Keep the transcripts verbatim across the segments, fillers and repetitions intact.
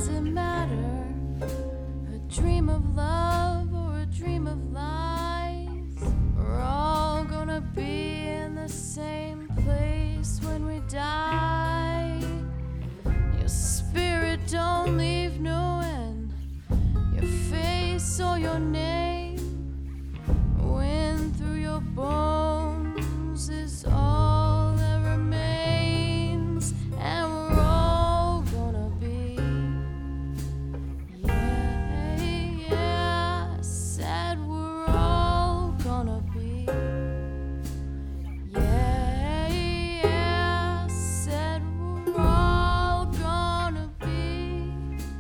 does it matter? A dream of love or a dream of lies? We're all gonna be in the same place when we die. Your spirit don't leave no end. Your face or your name, wind through your bones is all that remains. And we're all gonna be, yeah, yeah, I said we're all gonna be, yeah, yeah, I said we're all gonna be,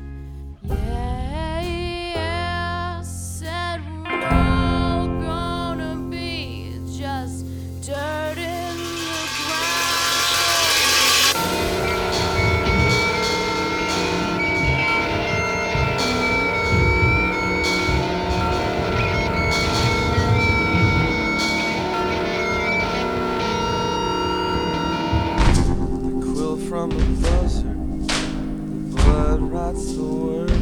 yeah, yeah, I said we're all gonna be just dirt in the ground. The quill from a buzzer, the blood rots the word.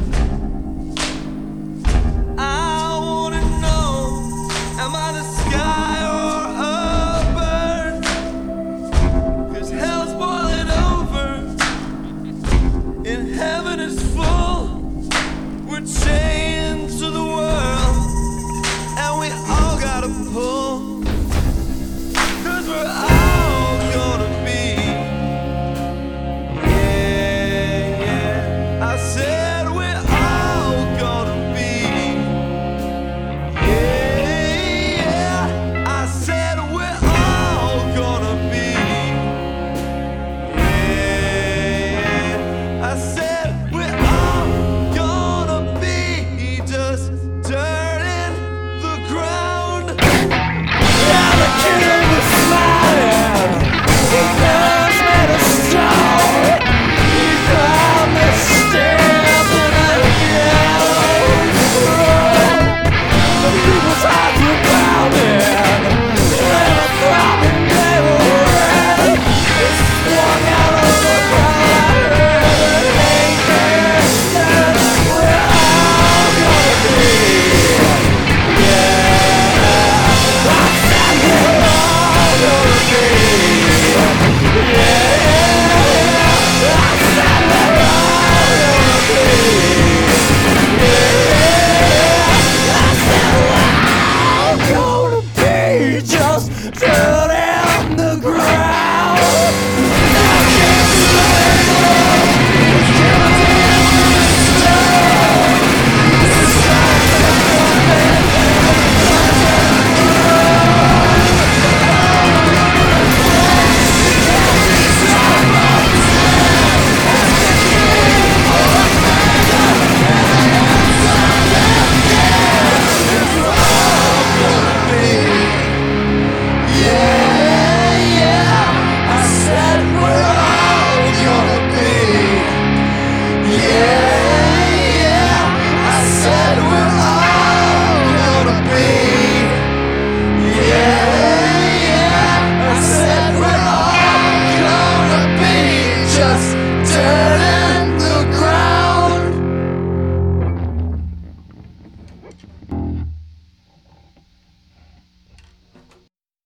I wanna know, am I the sky or a bird? 'Cause hell's boiling over, and heaven is full. We're changed.